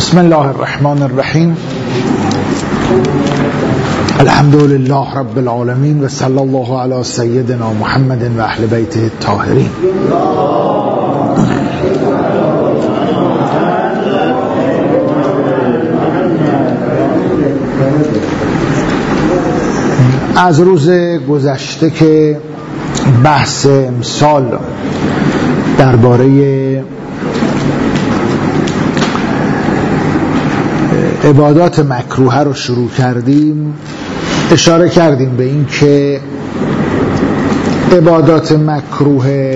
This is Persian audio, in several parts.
بسم الله الرحمن الرحیم. الحمد لله رب العالمین و صلی الله علی سیدنا محمد و اهل بیته الطاهرین. از روز گذشته که بحث امسال درباره عبادات مکروهه رو شروع کردیم، اشاره کردیم به این که عبادات مکروه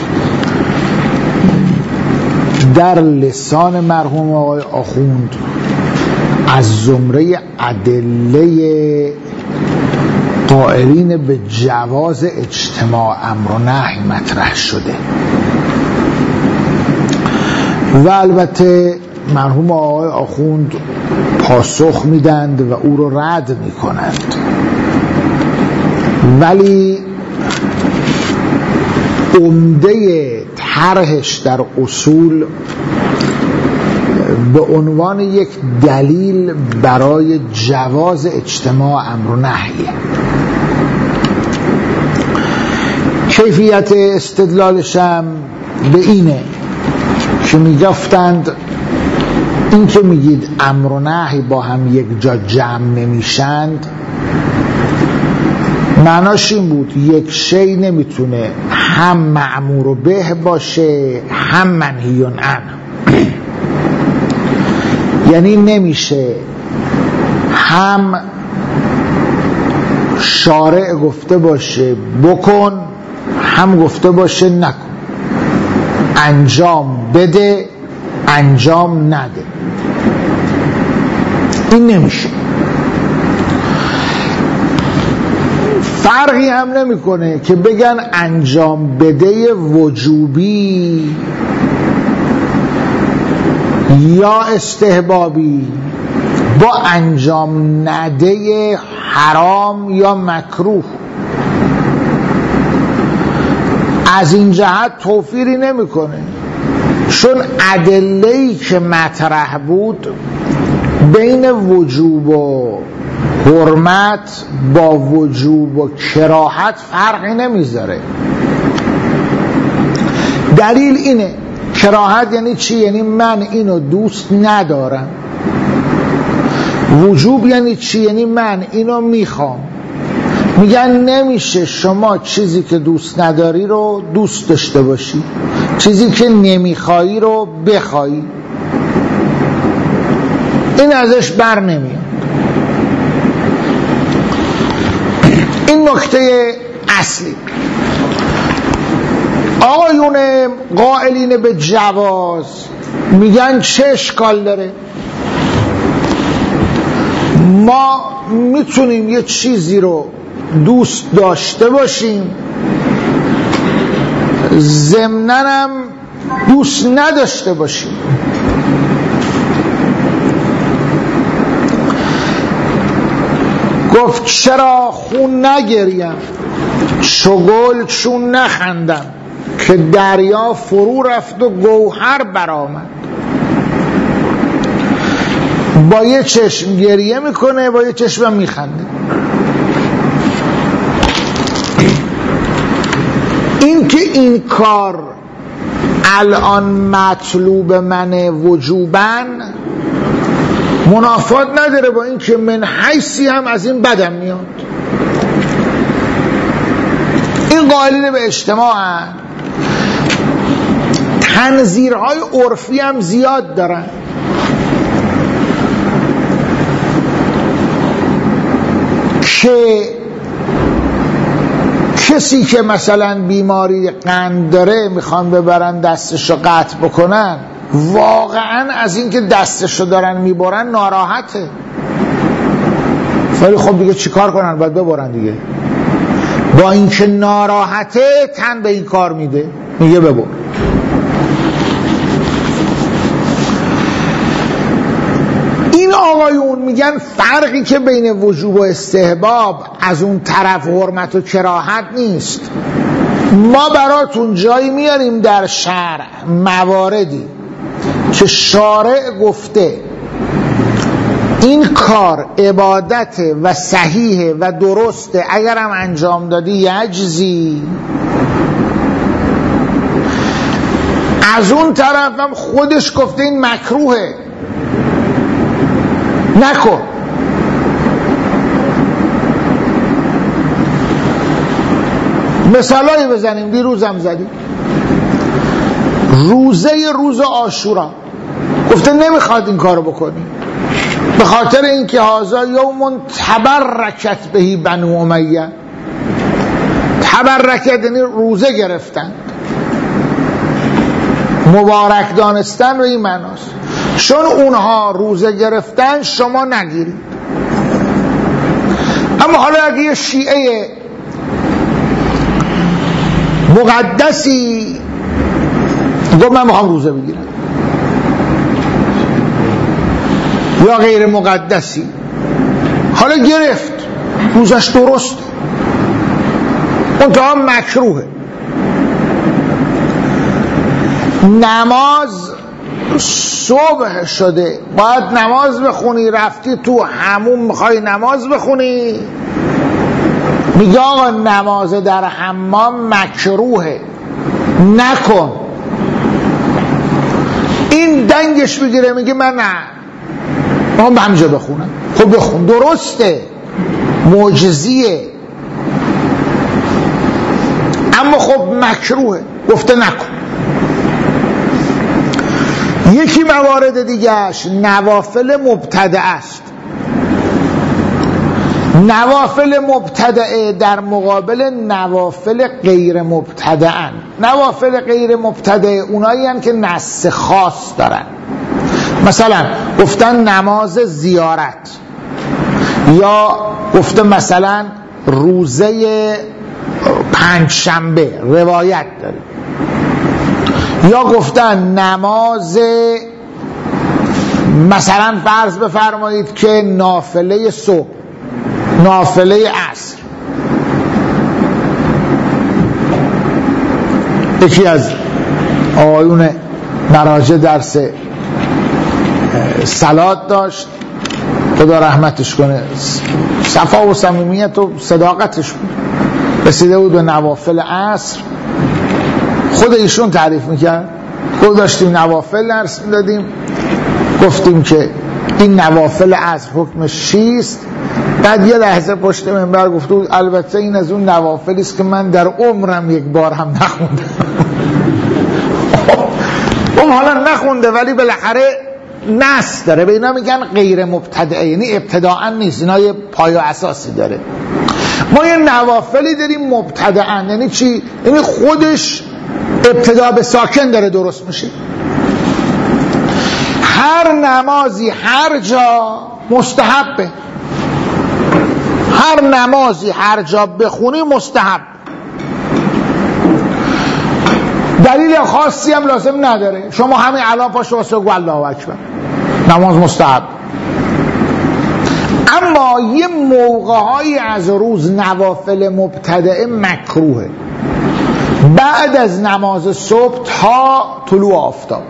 در لسان مرحوم آقای آخوند از زمره ادله قائلین به جواز اجتماع امر و نهی مطرح شده و البته مرحوم آقای آخوند پاسخ میدند و او رو رد میکنند، ولی عمده طرحش در اصول به عنوان یک دلیل برای جواز اجتماع امر و نهی. کیفیت استدلالش هم به اینه که میگفتند این که میگید امر و نهی با هم یک جا جمع نمیشند، معناش این بود یک شی نمیتونه هم مأمور به باشه هم منهی عنه. یعنی نمیشه هم شارع گفته باشه بکن هم گفته باشه نکن، انجام بده انجام نده، این نمیشه. فرقی هم نمیکنه که بگن انجام بده وجوبی یا استحبابی با انجام نده حرام یا مکروه. از این جهت توفیری نمیکنه، چون ادله‌ای که مطرح بود بین وجوب و حرمت با وجوب و کراهت فرقی نمیذاره. دلیل اینه، کراهت یعنی چی؟ یعنی من اینو دوست ندارم. وجوب یعنی چی؟ یعنی من اینو میخوام. میگن نمیشه شما چیزی که دوست نداری رو دوست داشته باشی، چیزی که نمیخوایی رو بخوایی. این ازش بر نمیاد. این نکته اصلی. آقایون قائلین به جواز میگن چه اشکال داره؟ ما میتونیم یه چیزی رو دوست داشته باشیم ضمناً هم دوست نداشته باشیم. گفت چرا خون نگریم چگل چون نخندم، که دریا فرو رفت و گوهر برآمد. با یه چشم گریه میکنه با یه چشم میخنده. این که این کار الان مطلوب من وجوباً منافات نداره با این که من حیثی هم از این بدم میاد. این قائلین به اجتماع تنظیرهای عرفی هم زیاد دارن. که کسی که مثلا بیماری قند داره میخوان ببرن دستشو قطع بکنن، واقعا از این که دستشو دارن میبرن ناراحته، ولی خب دیگه چیکار کنن؟ باید ببرن دیگه. با اینکه ناراحته تن به این کار میده، میگه ببر. این آقایون میگن فرقی که بین وجوب و استحباب از اون طرف حرمت و کراهت نیست. ما براتون جایی میاریم در شرع مواردی که شارع گفته این کار عبادت و صحیحه و درسته، اگرم انجام دادی یجزی. از اون طرف هم خودش گفته این مکروهه، نکن. مثالایی بزنیم، دیروزم زدیم. روز عاشورا گفته نمیخواد این کارو بکنی، به خاطر اینکه هذا یوم تبرکت بهی بنو امیه. تبرکت یعنی روزه گرفتن، مبارک دانستن و این معناست. چون اونها روزه گرفتن شما نگیرید. اما حالا اگه یه شیعه مقدسی گفت من میخوام روزه بگیرم، یا غیر مقدسی حالا گرفت، روزش درست، منتها مکروهه. نماز صبح شده، باید نماز بخونی، رفتی تو حموم میخوای نماز بخونی، میگه آقا نماز در حمام مکروهه، نکن. این دنگش بگیره میگه من نه، من به همجا بخونم. خب بخون، درسته، معجزیه، اما خب مکروهه، گفته نکن. یکی موارد دیگهش نوافل مبتدعه است. نوافل مبتدعه در مقابل نوافل غیر مبتدعن. نوافل غیر مبتدعه اونایی هستند که نص خاص دارن. مثلا گفتن نماز زیارت، یا گفته مثلا روزه پنجشنبه روایت داره، یا گفتن نماز مثلا فرض بفرمایید که نافله صبح، نافله عصر. یکی از آقایون مراجع درس صلات داشت، خدا رحمتش کنه، صفا و صمیمیت و صداقتش بود، رسیده بود به نوافل عصر. خود ایشون تعریف میکرد، خود داشتیم نوافل درس میدادیم، گفتیم که این نوافل عصر حکمش چیست. بعد یه لحظه پشت منبر گفته بود البته این از اون نوافلی است که من در عمرم یک بار هم نخوندم. اون حالا نخونده ولی بالاخره نص داره. به اینا میگن غیر مبتدعه، یعنی ابتداعا نیست، اینا یه پای و اساسی داره. ما یه نوافلی داریم مبتدعا، یعنی چی؟ یعنی خودش ابتدا به ساکن داره درست میشه. هر نمازی هر جا مستحبه، هر نمازی هر جا بخونی مستحب، دلیل خاصی هم لازم نداره. شما همین الان پاشو واسه گو الله اکبر، نماز مستحب. اما یه موقع‌هایی از روز نوافل مبتدعه مکروهه، بعد از نماز صبح تا طلوع آفتاب.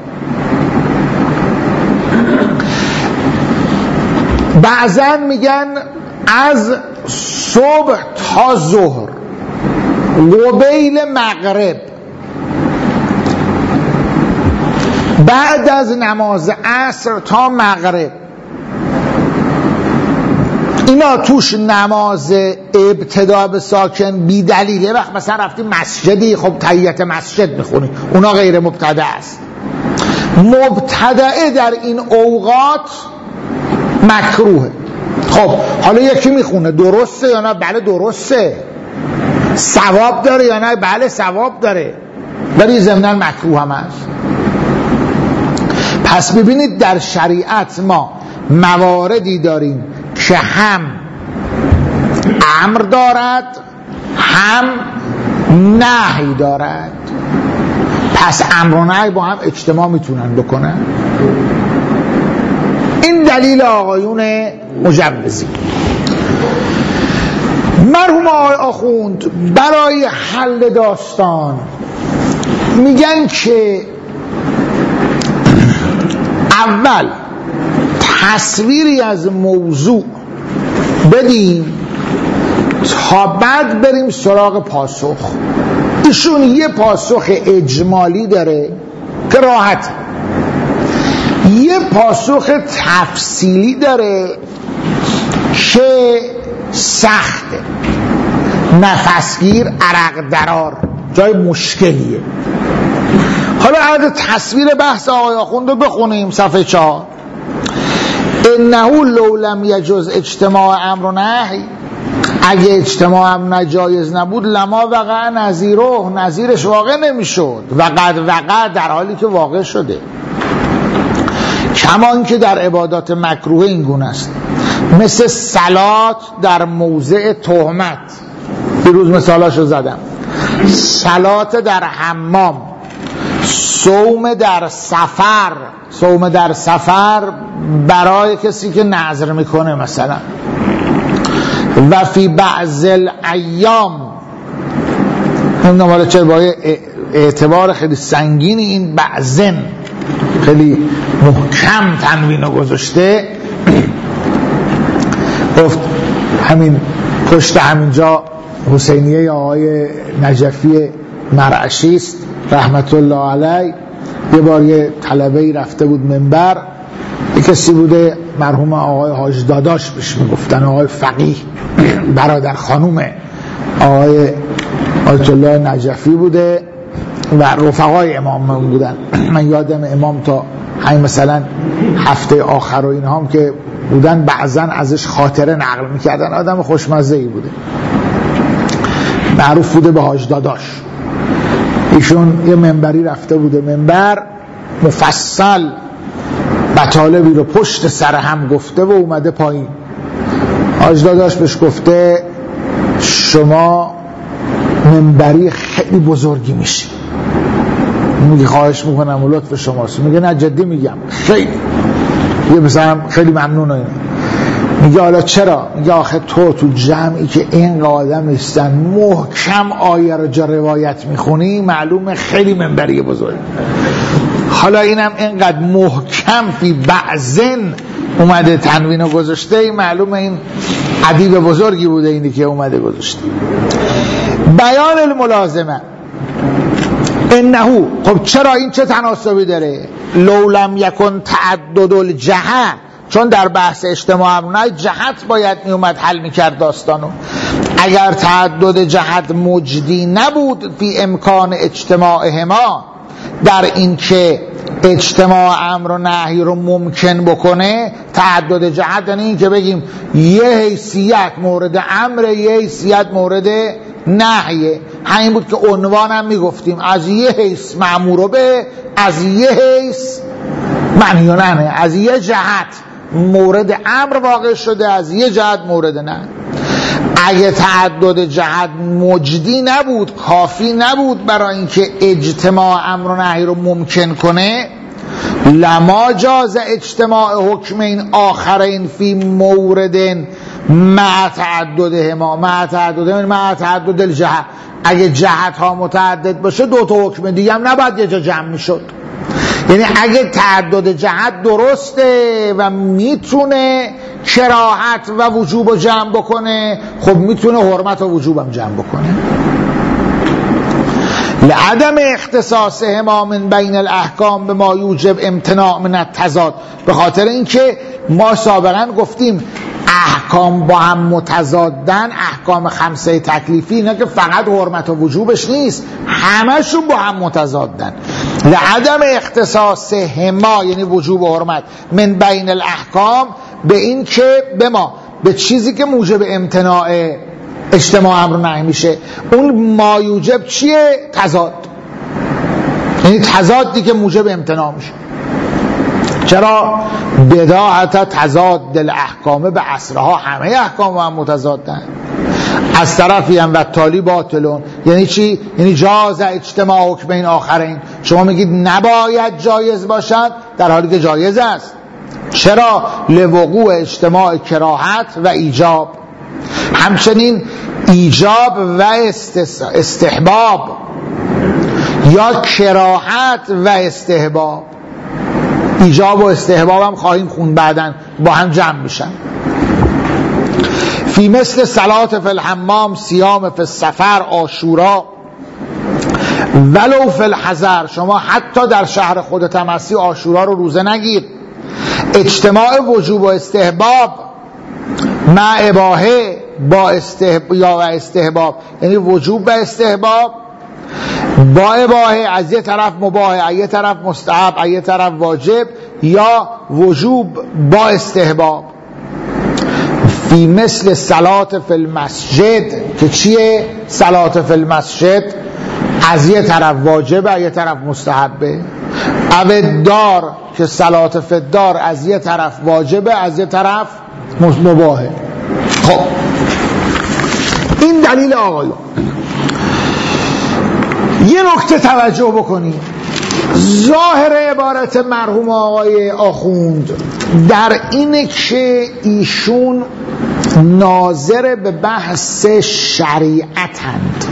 بعضن میگن از صبح تا ظهر، قبیل مغرب، بعد از نماز عصر تا مغرب. اینا توش نماز ابتدا به ساکن بی دلیله. وقت مثلا رفتی مسجدی، خب تحیت مسجد میخونی، اونا غیر مبتدع است. مبتدعه در این اوقات مکروهه. خب حالا یکی میخونه درسته یا نه؟ بله درسته. ثواب داره یا نه؟ بله ثواب داره، ولی ضمناً مکروه هم هست. پس ببینید در شریعت ما مواردی داریم که هم امر دارد هم نهی دارد. پس امر و نهی با هم اجتماع میتونن بکنن. این دلیل آقایون مجوزی. مرحوم آقای آخوند برای حل داستان میگن که اول تصویری از موضوع بدیم تا بعد بریم سراغ پاسخ. ایشون یه پاسخ اجمالی داره که راحت، یه پاسخ تفصیلی داره که سخته، نفسگیر، عرق درار، جای مشکلیه. حالا عرض تصویر بحث آقای آخوند رو بخونیم. صفحه 4: انه لو لم یجوز اجتماع امر و نهی، اگه اجتماع هم نجایز نبود، لما وقع نظیره، نظیرش واقع نمیشد. وقع در حالی که واقع شده. کمان که در عبادات مکروه این گونه است، مثل صلات در موضع تهمت، دیروز مثالاشو زدم، صلات در حمام، صوم در سفر، صوم در سفر برای کسی که نذر میکنه مثلا، و فی بعض الایام، این نماله چه با اعتبار خیلی سنگینی این بعضن خیلی محکم تنوینو گذاشته، گفت همین پشت همینجا حسینیه آقای نجفی مرعشی است رحمت الله علیه. یه بار یه طلبه‌ای رفته بود منبر، یه کسی بوده مرحوم آقای حاج داداش بهش میگفتن، آقای فقیه، برادر خانوم آقای آیت الله نجفی بوده و رفقای امام بودن. من یادم امام تا همین مثلا هفته آخر و اینها هم که بودن بعضا ازش خاطره نقل میکردن. آدم خوشمزه‌ای بوده، معروف بوده به حاج داداش. ایشون یه منبری رفته بوده منبر، مفصل مطالبی رو پشت سر هم گفته و اومده پایین. حاج داداش بهش گفته شما منبری خیلی بزرگی میشی. میگه خواهش میکنم و لطف شماست. میگه نه جدی میگم، خیلی یه بزنم خیلی ممنونه. میگه حالا چرا؟ میگه آخه تو جمعی که این آدم نیستن محکم آیه رو جا روایت میخونی، معلومه خیلی منبری بزرگ. حالا اینم اینقدر محکم فی بعضن اومده تنوینو گذاشته، معلومه این ادیب بزرگی بوده اینی که اومده گذاشته. بیان الملازمه انه، خب چرا این چه تناسبی داره؟ لو لم یکن تعدد الجهه، چون در بحث اجتماع امرونه جهت باید میومد حل میکرد داستانو. اگر تعدد جهت مجدی نبود فی امکان اجتماعهما، در این که اجتماع امر و نهی رو ممکن بکنه، تعدد جهت یعنی این که بگیم یه حیثیت مورد امر، یه حیثیت مورد نهیه. همین بود که عنوانم میگفتیم، از یه حیث مأمور به، از یه حیث منهی و نهی، از یه جهت مورد امر واقع شده، از یه جهت مورد نهی. اگه تعدد جهت مجدی نبود، کافی نبود برای اینکه اجتماع امر و نهی رو ممکن کنه، لما جاز اجتماع حکمین آخرین فی مورد مع تعددهما، مع تعدد الجهت. اگه جهت ها متعدد باشه دو تا حکم دیگه هم نباید یه جا جمع میشد. یعنی اگه تعدد جهت درسته و میتونه کراهت و وجوب رو جمع بکنه، خب میتونه حرمت و وجوب هم جمع بکنه. لعدم اختصاصهما من بین الاحکام به ما یوجب امتناع من التضاد، به خاطر اینکه ما سابقا گفتیم احکام با هم متضادن. احکام خمسه تکلیفی اینا که فقط حرمت و وجوبش نیست، همشون با هم متضادن. لعدم اختصاصهما یعنی وجوب و حرمت، من بین الاحکام به این که به ما، به چیزی که موجب امتناع اجتماع امر نهی میشه. اون ما یوجب چیه؟ تضاد، یعنی تضادی که موجب امتناع میشه. چرا؟ بداهت تضاد الاحکام به عصرها، همه احکام هم متضادن. از طرفی هم و تالی باطلون، یعنی چی؟ یعنی جاز اجتماع حکمین آخرین. شما میگید نباید جایز باشد در حالی که جایز است. چرا؟ لوقوع اجتماع کراهت و ایجاب. همچنین ایجاب و استحباب یا کراهت و استحباب. ایجاب و استحباب هم خواهیم خوند بعدن، با هم جمع میشن. فی مثل صلات فی الحمام، صیام فی السفر، عاشورا، ولو فی الحضر، شما حتی در شهر خودت هم هستی عاشورا رو روزه نگیر. اجتماع وجوب و استحباب مع اباحه، با استحباب، یعنی وجوب و استحباب با اباحه، از یه طرف مباحه، از یه طرف مستحب، از یه طرف واجب، یا وجوب با استحباب. فی مثل صلات فی المسجد، که چیه؟ صلات فی المسجد از یه طرف واجب، از یه طرف مستحبه. او دار، که صلات فی الدار از یه طرف واجبه، از یه طرف مباحه. خب این دلیل آقایون. یه نکته توجه بکنید، ظاهر عبارت مرحوم آقای آخوند در اینه که ایشون ناظر به بحث شریعتند،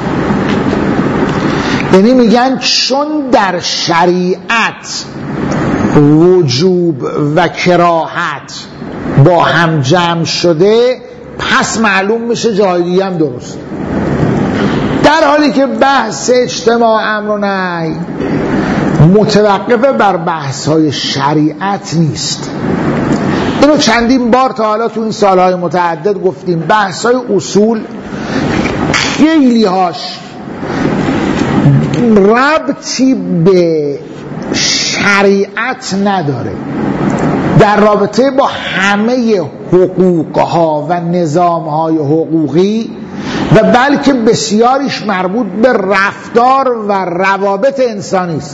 یعنی میگن چون در شریعت وجوب و کراهت با هم جمع شده، پس معلوم میشه جای دیگه هم درست، در حالی که بحث اجتماع امر و نهی متوقف بر بحث های شریعت نیست. اینو چندین بار تا حالا تو این سالهای متعدد گفتیم. بحث های اصول خیلی هاش ربطی به شریعت نداره، در رابطه با همه حقوقها و نظامهای حقوقی، و بلکه بسیاریش مربوط به رفتار و روابط انسانی است.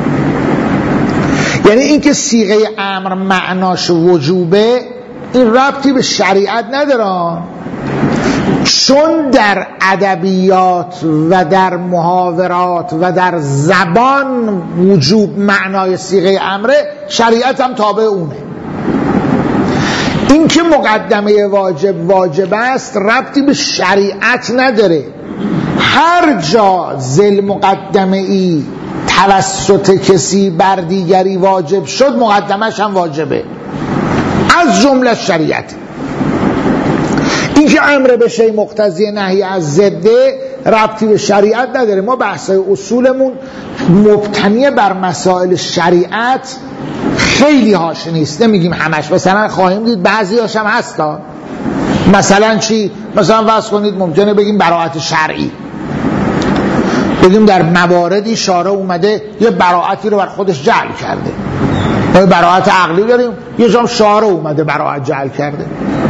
یعنی اینکه صیغه امر معناش وجوبه، این ربطی به شریعت نداره، چون در ادبیات و در محاورات و در زبان وجوب معنای صیغه امره، شریعت هم تابع اونه. این که مقدمه واجب است ربطی به شریعت نداره. هر جا ذل مقدمه ای توسط کسی بر دیگری واجب شد، مقدمش هم واجبه، از جمله شریعت. این که امر به شیء مقتضی نهی از ضده ربطی به شریعت نداره. ما بحثای اصولمون مبتنی بر مسائل شریعت خیلی هاش نیست، نمیگیم همش، مثلا خواهیم دید بعضی هاش هم هستا. مثلا چی؟ مثلا فرض کنید ممکنه بگیم براءت شرعی، بگیم در مواردی شارع اومده یه براءتی رو بر خودش جعل کرده. ما براءت عقلی داریم، یه جام شارع اومده براءت جعل کرده.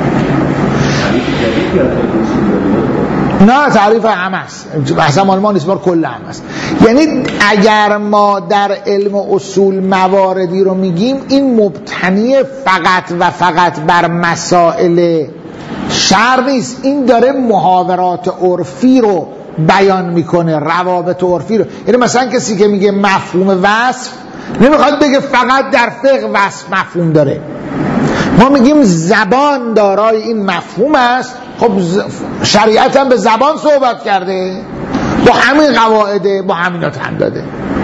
نه تعریف هم هست، بحث مال ما نیست، مال کل هم هست. یعنی اگر ما در علم اصول مواردی رو میگیم، این مبتنی فقط و فقط بر مسائل شرع نیست، این داره محاورات عرفی رو بیان میکنه، روابط عرفی رو. یعنی مثلا کسی که میگه مفهوم وصف، نمیخواد بگه فقط در فقه وصف مفهوم داره. ما میگیم زبان دارای این مفهوم است، خب شریعت هم به زبان صحبت کرده، با همین قواعده، با همینات هم داده.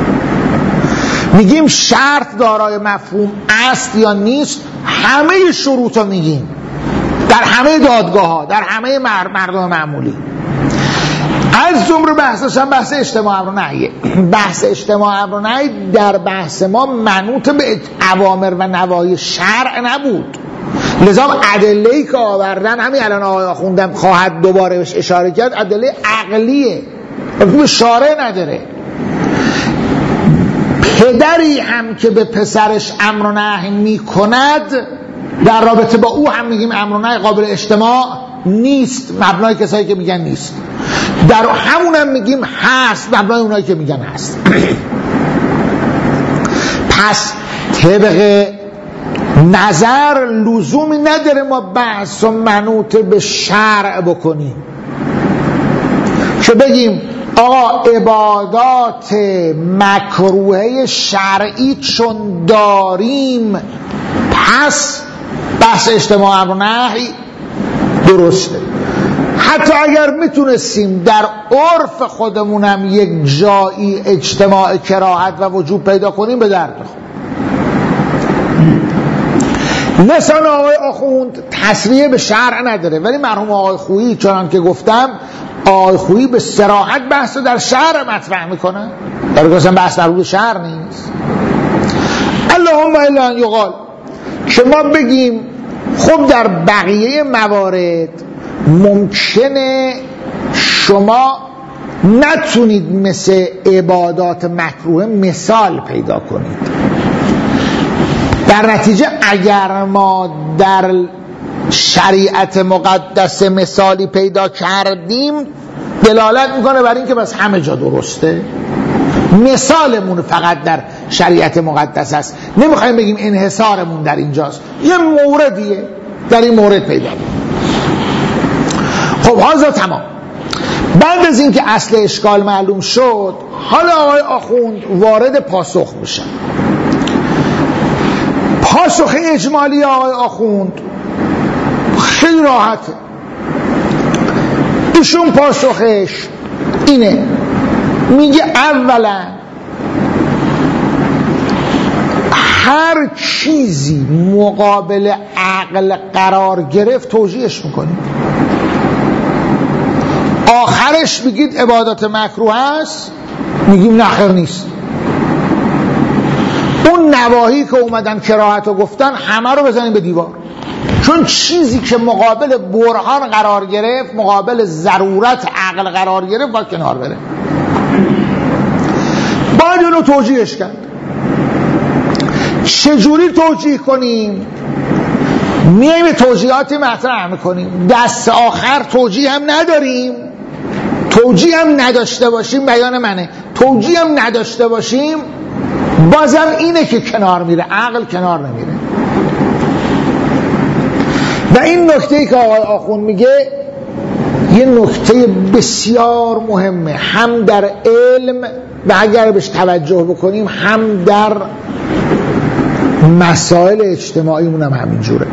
میگیم شرط دارای مفهوم است یا نیست، همه شروط رو میگیم در همه دادگاه ها، در همه مردم معمولی. از جمله بحثش هم بحث اجتماع امر و نهی. بحث اجتماع امر و نهی در بحث ما منوط به اوامر و نواهی شرع نبود، لذا ادله‌ای که آوردن، همین الان آقای خوندم خواهد دوباره بهش اشاره کرد، ادله عقلیه، به شارع نداره. پدری هم که به پسرش امر و نهی میکند، در رابطه با او هم میگیم امر و نهی قابل اجتماع نیست، مبنای کسایی که میگن نیست. در همون هم میگیم هست، مبنای اونایی که میگن هست. پس طبق نظر لزومی نداره ما بحث و منوط به شرع بکنیم که بگیم آقا عبادات مکروهه شرعی چون داریم پس بحث اجتماع امر و نهی درسته. حتی اگر میتونستیم در عرف خودمونم یک جایی اجتماع کراهت و وجوب پیدا کنیم، به درد نخور. لسان آقای آخوند تصریح به شرع نداره، ولی مرحوم آقای خویی چنان که گفتم آقای خویی به صراحت بحث در شرع مطرح میکنن، در اصلا بحث در روی شرع نیست. اللهم الا ان یقال که ما بگیم خب در بقیه موارد ممکنه شما نتونید مثل عبادات مکروه مثال پیدا کنید، در نتیجه اگر ما در شریعت مقدس مثالی پیدا کردیم دلالت میکنه بر این که بس همه جا درسته، مثالمون فقط در شریعت مقدس است، نمیخوایم بگیم انحصارمون در اینجاست، یه موردیه در این مورد پیدا کنیم. خب حاضر تمام. بعد از اینکه اصل اشکال معلوم شد، حالا آقای آخوند وارد پاسخ میشن. پاسخ اجمالی آقای آخوند خیلی راحته. ایشون پاسخش اینه، میگه اولا هر چیزی مقابل عقل قرار گرفت توجیهش میکنیم، آخرش بگید عبادات مکروه است، میگیم نه خیر نیست. اون نواهی که اومدن کراهت رو گفتن همه رو بزنیم به دیوار، چون چیزی که مقابل برهان قرار گرفت، مقابل ضرورت عقل قرار گرفت، باید کنار بره، باید اونو توجیهش کرد. چجوری توجیه کنیم؟ میایم توجیهاتی مطرح میکنیم، دست آخر توجیه هم نداریم، توجیه هم نداشته باشیم، بیان منه، توجیه هم نداشته باشیم بازم اینه که کنار میره، عقل کنار نمیره. و این نکته‌ای که آقای آخوند میگه یه نکته بسیار مهمه، هم در علم و اگر بهش توجه بکنیم هم در مسائل اجتماعیمون هم همینجوره.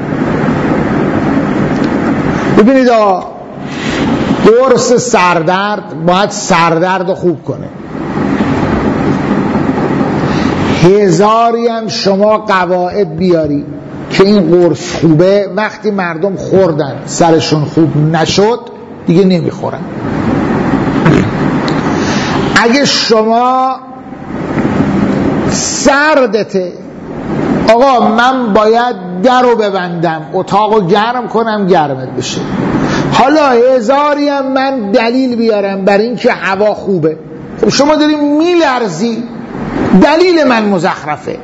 ببینید قرص سردرد باید سردرد رو خوب کنه، هزاری هم شما قواعد بیاری که این قرص خوبه، وقتی مردم خوردن سرشون خوب نشد دیگه نمیخورن. اگه شما سردته، آقا من باید در رو ببندم، اتاقو گرم کنم گرمت بشه، حالا هزاری هم من دلیل بیارم بر این که هوا خوبه، خب شما داری میلرزی، دلیل من مزخرفه.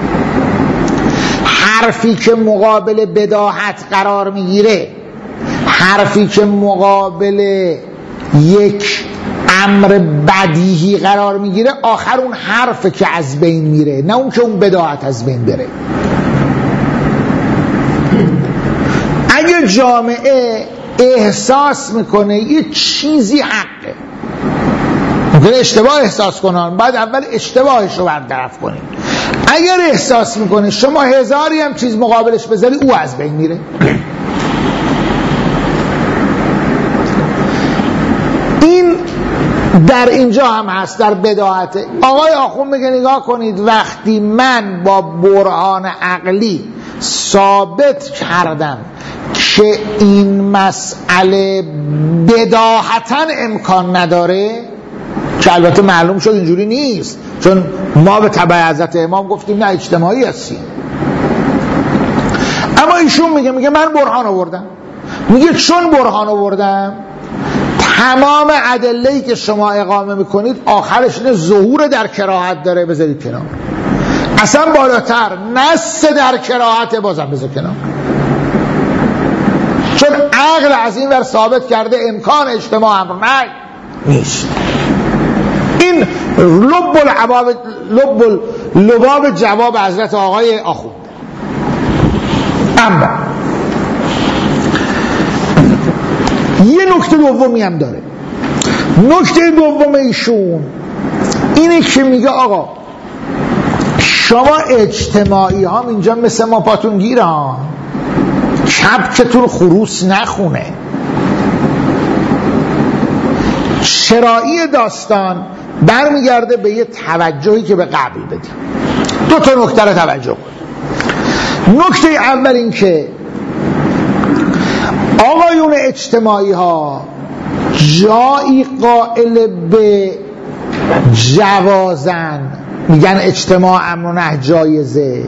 حرفی که مقابل بداهت قرار میگیره، حرفی که مقابل یک امر بدیهی قرار میگیره، آخر اون حرفه که از بین میره، نه اون که اون بداهت از بین بره. اگه جامعه احساس میکنه یه چیزی حقه، ممکنه اشتباه احساس کنن، بعد اول اشتباهش رو برطرف کنیم. اگر احساس میکنه شما هزاری هم چیز مقابلش بذاری، او از بین میره. این در اینجا هم هست، در بداهت. آقای آخوند میگه نگاه کنید، وقتی من با برهان عقلی ثابت کردم که این مسئله بداهتاً امکان نداره، که البته معلوم شد اینجوری نیست، چون ما به تبع حضرت امام گفتیم نه اجتماعی هستیم، اما ایشون میگه من برهان آوردم، میگه چون برهان آوردم تمام ادله‌ای که شما اقامه میکنید آخرش اینه ظهور در کراهت داره، بذارید کنار، اصلا بالاتر نص در کراهت بازم بذار کنار، چون عقل از این ور ثابت کرده امکان اجتماع امر نه نیست. این لباب جواب حضرت آقای آخوند. اما یه نکته دومی هم داره. نکته دوم ایشون اینه که میگه آقا شما اجتماعی ها اینجا مثل ما پاتون گیره ها، کبکتون خروس نخونه. شرایی داستان برمیگرده به یه توجهی که به قبل بدیم. دو تا نکته رو توجه کنید. نکته اول این که آقایون اجتماعی ها جایی قائل به جوازن، میگن اجتماع امر و نهی جایزه،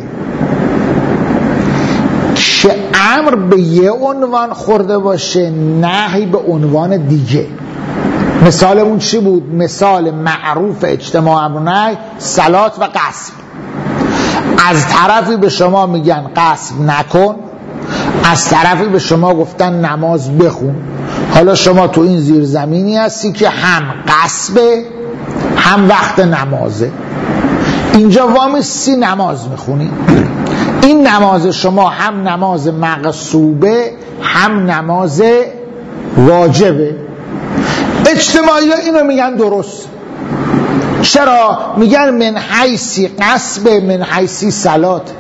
که امر به یه عنوان خورده باشه، نهی به عنوان دیگه. مثالمون چی بود؟ مثال معروف اجتماع امر و نهی صلات و قصب. از طرفی به شما میگن قصب نکن، از طرفی به شما گفتن نماز بخون. حالا شما تو این زیرزمینی هستی که هم قصبه هم وقت نمازه. اینجا وامیستی نماز میخونی، این نماز شما هم نماز مغصوبه هم نماز واجبه. اجتماعی ها اینو میگن درست. چرا؟ میگن من حیثی قصبه من حیثی صلات.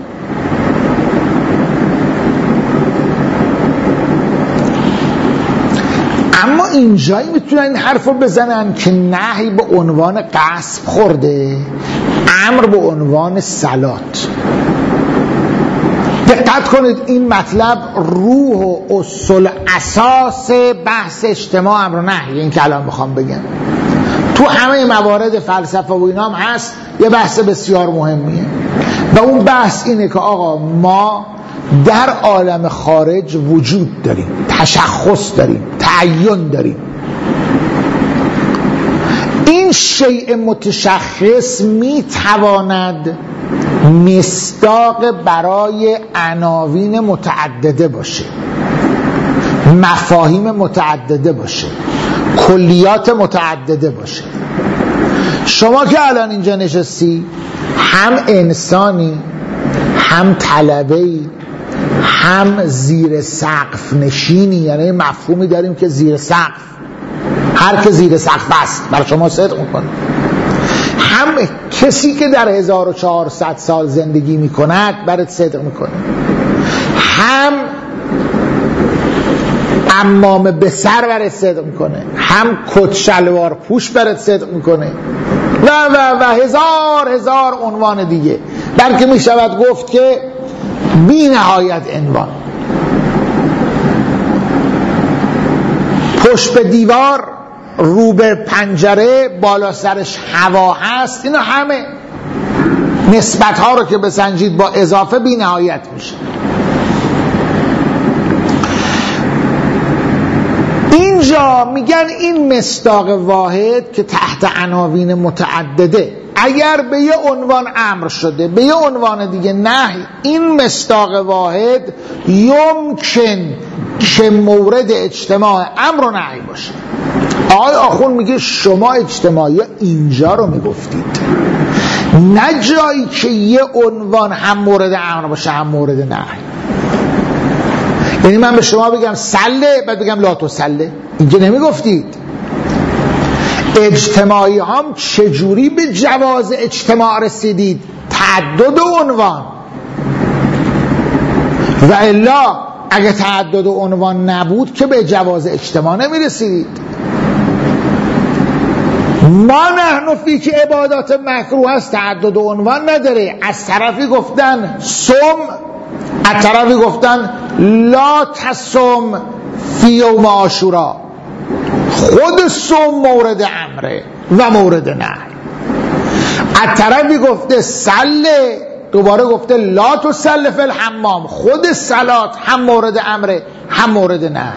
اما اینجایی میتونن این حرف رو بزنن که نهی به عنوان قصب خورده، امر به عنوان صلات. دقت کنید، این مطلب روح و اصل اساس بحث اجتماع امر و نهی، این که الان میخوام بگم تو همه موارد فلسفه و اینام هست. یه بحث بسیار مهمیه و اون بحث اینه که آقا ما در عالم خارج وجود داریم، تشخص داریم، تعین داریم. این شیء متشخص میتواند مصداق برای عناوین متعدده باشه، مفاهیم متعدده باشه، کلیات متعدده باشه. شما که الان اینجا نشستی، هم انسانی، هم طلبه‌ای، هم زیر سقف نشینی، یعنی مفهومی داریم که زیر سقف، هر که زیر سقف است برای شما صدق میکنه، هم کسی که در 1400 سال زندگی میکند برات صدق میکنه، هم عمامه به سر برات صدق میکنه، هم کت شلوار پوش برات صدق میکنه و هزار عنوان دیگه، بلکه میشود گفت که بی نهایت عنوان. پشت به دیوار، رو به پنجره، بالا سرش هوا هست، اینا همه نسبت ها رو که بسنجید با اضافه بی نهایت میشه. اینجا میگن این مصداق واحد که تحت عناوین متعدده اگر به یه عنوان امر شده به یه عنوان دیگه نهی، این مصداق واحد یمکن که مورد اجتماع امر و نهی باشه. آقای آخوند میگه شما اجتماعی اینجا رو میگفتید، نه جایی که یه عنوان هم مورد امر باشه هم مورد نهی. یعنی من به شما بگم سله بعد بگم لا تسله، اینجا نمیگفتید. اجتماعی هم چجوری به جواز اجتماع رسیدید؟ تعدد عنوان. و الا اگه تعدد عنوان نبود که به جواز اجتماع نمیرسیدید. ما نحن فی که عبادات مکروه است، تعدد عنوان نداره. از طرفی گفتن صم، از طرفی گفتن لا تصم فی یوم عاشورا. خود صم مورد امره و مورد نهی. از طرفی گفته سله، دوباره گفته لا تسل فی الحمام. خود صلات هم مورد امره هم مورد نهی.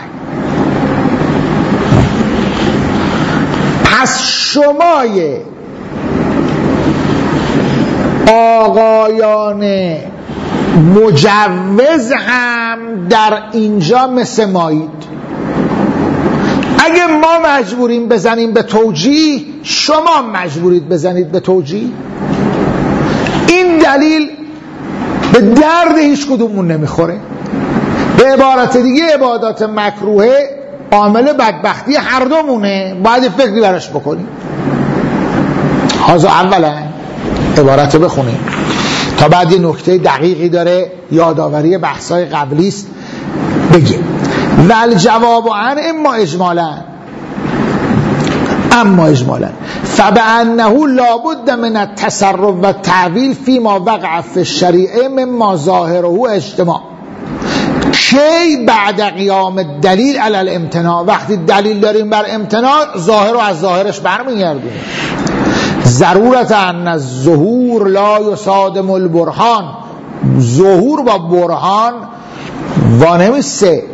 پس شمای آقایان مجوز هم در اینجا مثل مایید. اگه ما مجبوریم بزنیم به توجیه، شما مجبورید بزنید به توجیه. این دلیل به درد هیچ کدومون نمیخوره. به عبارت دیگه عبادات مکروهه عامل بدبختی هر دومونه، باید فکری براش بکنیم. حاضر اولا عبارت رو بخونیم تا بعد یه نکته دقیقی داره، یادآوری بحثای قبلی است بگیم. ول جواب عن اما اجمالا، اما اجمالا فبأنه لابد من التصرف و التعویل فيما وقع في الشریعه مما ظاهره اجتماع کی بعد قیام الدلیل علی الامتناع. وقتی دلیل داریم بر امتناع ظاهر رو از ظاهرش برمیگردونیم. ضرورت ان الظهور لا یصادم البرهان، ظهور با برهان وانمیسته.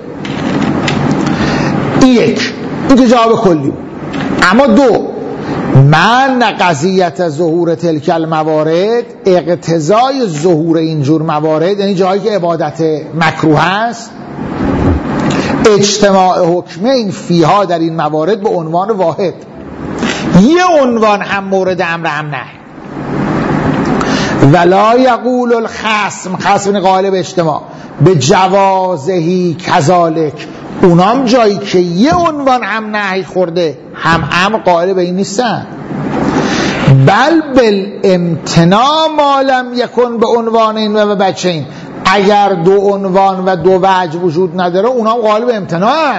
یک این جواب کلی. اما دو، من قضیت ظهور تلک الموارد، اقتضای ظهور اینجور موارد یعنی جایی که عبادت مکروه است، اجتماع حکمین فیها در این موارد به عنوان واحد، یه عنوان هم مورد امر هم نهی. ولا یقول الخصم، خصم قائل به اجتماع، به جوازهی کذالک، اونام جایی که یه عنوان هم نهی خورده هم قائل به این نیستن. بل بالامتناع ما لم یکن به عنوانین و بچین، اگر دو عنوان و دو وجه وجود نداره اونام قائل به امتناع.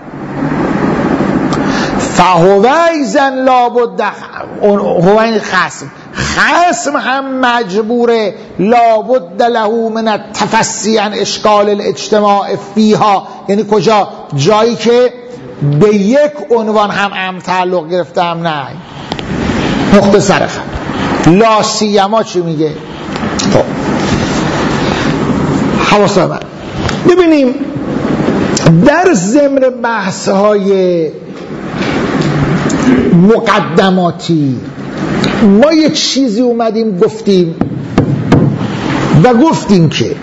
فهو ایزن لابد، هو این خصم هم مجبوره لابد له من التفسی عن اشکال الاجتماع فیها، یعنی کجا؟ جایی که به یک عنوان هم تعلق گرفته هم نه. نقطه سرخم لا سیما چی میگه؟ خب حواسا من ببینیم در ضمن بحث های مقدماتی ما یه چیزی اومدیم گفتیم که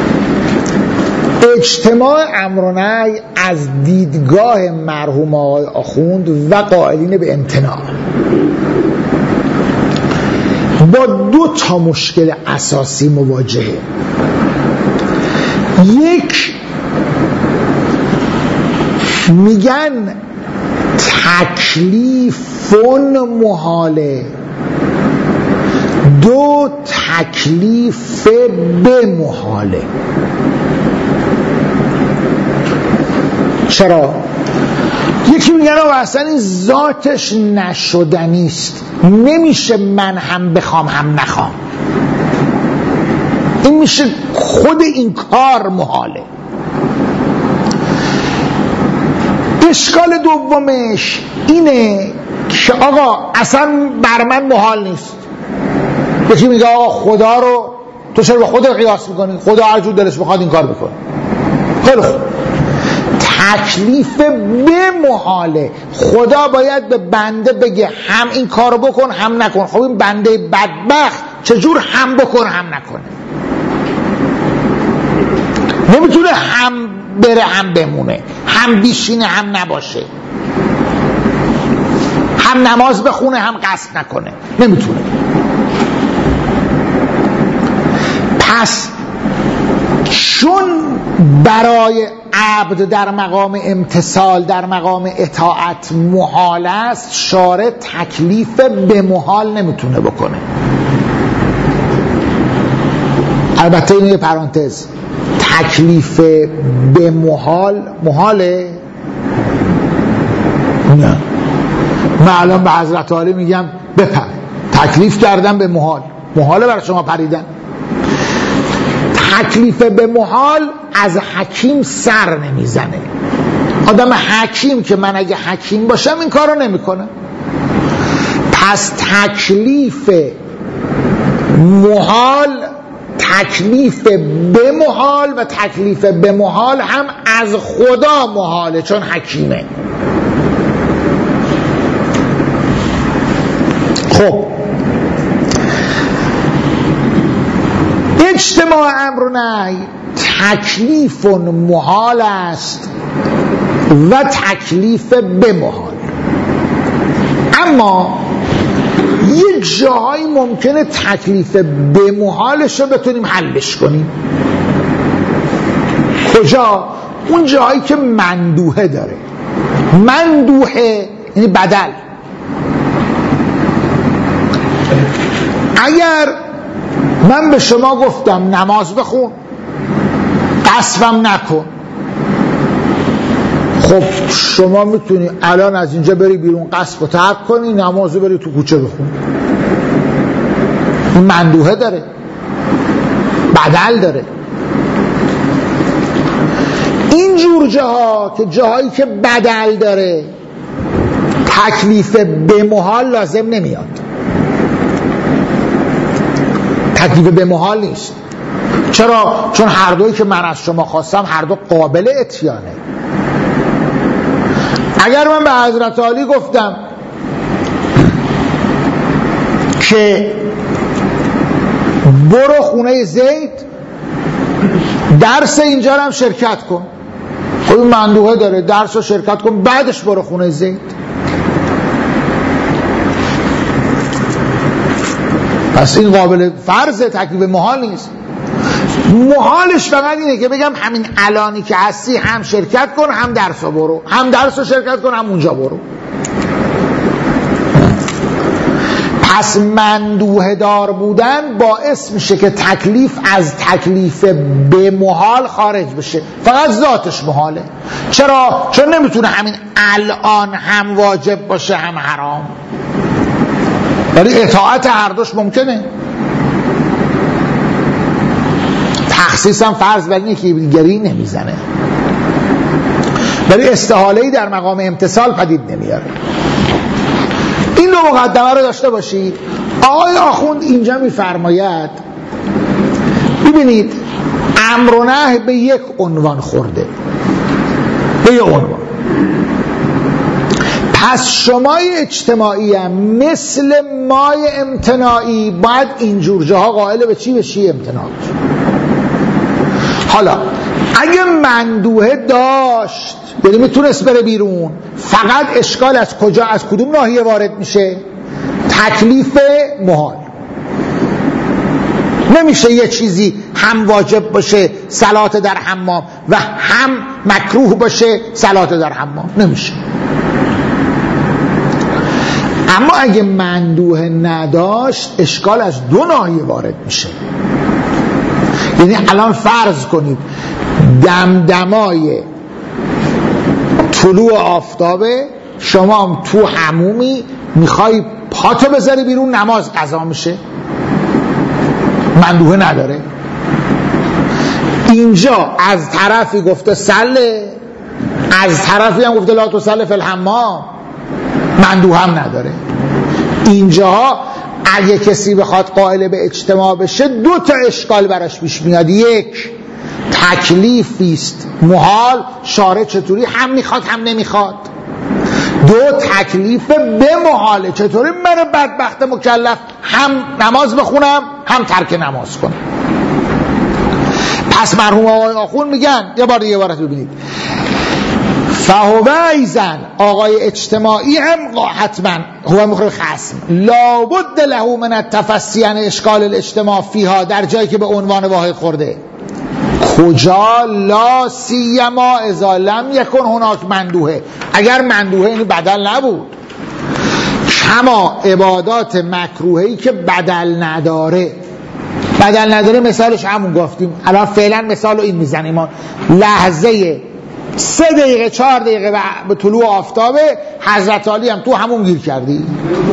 اجتماع امر و نهی از دیدگاه مرحوم آقای آخوند و قائلین به امتناع با دو تا مشکل اساسی مواجهه. یک، میگن تکلیفون محاله، دو تکلیف به محاله. چرا؟ یکی میگن اصلا این ذاتش نشدنیست، نمیشه من هم بخوام هم نخوام، این میشه خود این کار محاله. اشکال دومش اینه که آقا اصلا بر من محال نیست. یکی میگه آقا خدا رو تو چرا به خودت قیاس میکنی؟ خدا هر جور دلش بخواد این کار بکنه. خیلی خوب، تکلیف به محاله، خدا باید به بنده بگه هم این کار بکن هم نکن. خب این بنده بدبخت چجور هم بکن هم نکنه؟ نمیتونه هم بره هم بمونه، هم بیشینه هم نباشه، هم نماز بخونه هم قصد نکنه، نمیتونه. پس چون برای عبد در مقام امتثال، در مقام اطاعت محال است، شارع تکلیف به محال نمیتونه بکنه. البته این یه پرانتز، تکلیف به محاله؟ نه، من الان به حضرت عالی میگم بپر، تکلیف کردم به محاله برای شما پریدن. تکلیف به محال از حکیم سر نمیزنه. آدم حکیم که من اگه حکیم باشم این کارو نمیکنه. پس تکلیف محال، تکلیف به محال و تکلیف به محال هم از خدا محاله چون حکیمه. خب اجتماع امر و نهی تکلیف محال است و تکلیف به محال، اما یک جاهایی ممکنه تکلیف به محالش رو بتونیم حلش کنیم. کجا؟ اون جاهایی که مندوحه داره. مندوحه یعنی بدل. اگر من به شما گفتم نماز بخون، قصبم نکن، خب شما میتونی الان از اینجا بری بیرون، قصب و ترک کنی، نمازو بری تو کوچه بخونی. این مندوحه داره، بدل داره. این جور جاها که جاهایی که بدل داره تکلیف به محال لازم نمیاد. تکلیف به محال نیست. چرا؟ چون هر دوی که من از شما خواستم هر دو قابل اتیانه. اگر من به حضرت علی گفتم که برو خونه زید درس اینجا هم شرکت کن، خب این مندوحه داره، درس رو شرکت کن بعدش برو خونه زید. پس این قابل فرض، تکلیف محال نیست. محالش فقط اینه که بگم همین الانی که هستی هم شرکت کن هم درس رو برو، هم درس رو شرکت کن هم اونجا برو. پس مندوحه دار بودن باعث میشه که تکلیف از تکلیف به محال خارج بشه، فقط ذاتش محاله. چرا؟ چون نمیتونه همین الان هم واجب باشه هم حرام، ولی اطاعت هر دوش ممکنه. تخصیص هم فرض بر اینه که دیگری نمیزنه، ولی استحاله‌ای در مقام امتثال پدید نمیاره. این دو مقدمه رو داشته باشید. آقای آخوند اینجا میفرماید ببینید امر و نهی به یک عنوان خورده، به یک عنوان. پس شمای اجتماعی هم مثل مای امتناعی باید اینجور جاها قائل به چی بشی؟ امتناع. حالا اگه مندوحه داشت یعنی میتونست بره بیرون، فقط اشکال از کجا، از کدوم ناحیه وارد میشه؟ تکلیف محال. نمیشه یه چیزی هم واجب باشه صلات در حمام و هم مکروه باشه صلات در حمام، نمیشه. اما اگه مندوحه نداشت اشکال از دو ناحیه وارد میشه. یعنی الان فرض کنید دمدمای طلوع آفتابه، شما هم تو حمومی میخوای پاتو بذاری بیرون، نماز قضا میشه، مندوحه نداره. اینجا از طرفی گفته سله، از طرفی هم گفته لا تصلی فی الحمام، مندوحه هم نداره. اینجاها اگه کسی بخواد قائل به اجتماع بشه دو تا اشکال براش پیش میاد. یک، تکلیفیست محال، شارع چطوری هم میخواد هم نمیخواد. دو، تکلیف به محاله، چطوری من بدبخت مکلف هم نماز بخونم هم ترک نماز کنم. پس مرحوم آقای آخوند میگن، یه بار دیگه عبارت ببینید، فهو ایزن آقای اجتماعی هم حتما هو مخرج خصم لابد له من التفسی عن اشکال الاجتماع فیها، در جایی که به عنوان واحد خورده. کجا؟ لا سیما اذا لم یکن هناک مندوحه، اگر مندوحه یعنی بدل نبود. کما عبادات مکروهی که بدل نداره. بدل نداره مثالش همون گفتیم، الان فعلا مثال رو این میزنیم. لحظه 3 دقیقه 4 دقیقه به طلوع آفتابه، حضرت علی هم تو همون گیر کردی.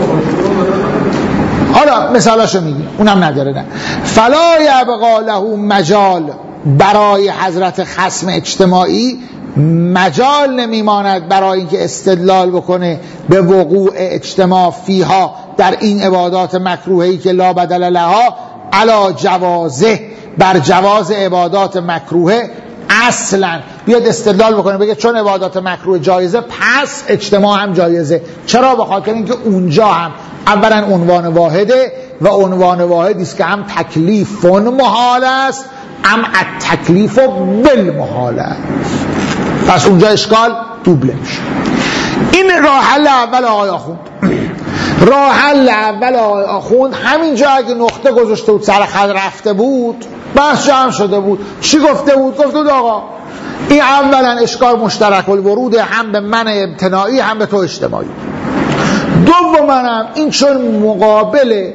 حالا مثالاشو میگیم، اونم نداره. نه فلا یبقا له مجال، برای حضرت خصم اجتماعی مجال نمیماند برای اینکه استدلال بکنه به وقوع اجتماع فیها، در این عبادات مکروهی که لا بدل لها، علا جوازه، بر جواز عبادات مکروه اصلا. بیاد استدلال بکنه بگه چون عبادات مکروه جایزه پس اجتماع هم جایزه. چرا؟ به خاطر اینکه اونجا هم اولا عنوان واحده و عنوان واحدی است که هم تکلیف محال است هم التکلیف بالمحال است. پس اونجا اشکال دوبله میشه. این راه حل اول آقای آخوند. راه حل اول آقای آخوند همینجا اگه نقطه گذاشته بود سر خط رفته بود بحث جمع شده بود. چی گفته بود؟ گفته بود آقا این اولا اشکال مشترک الورود هم به من امتناعی هم به تو اجتماعی. دوما هم این چون مقابل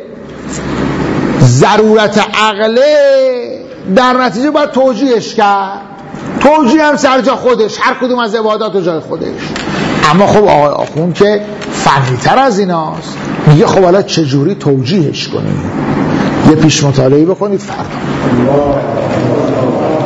ضرورت عقله در نتیجه باید توجیهش کرد. توجیه هم سر جا خودش، هر کدوم از عبادات و جای خودش. اما خب آقای آخوند که فنی‌تر از ایناست، میگه خب حالا چجوری توجیهش کنیم؟ یه پیش مطالعه بکنید فردا.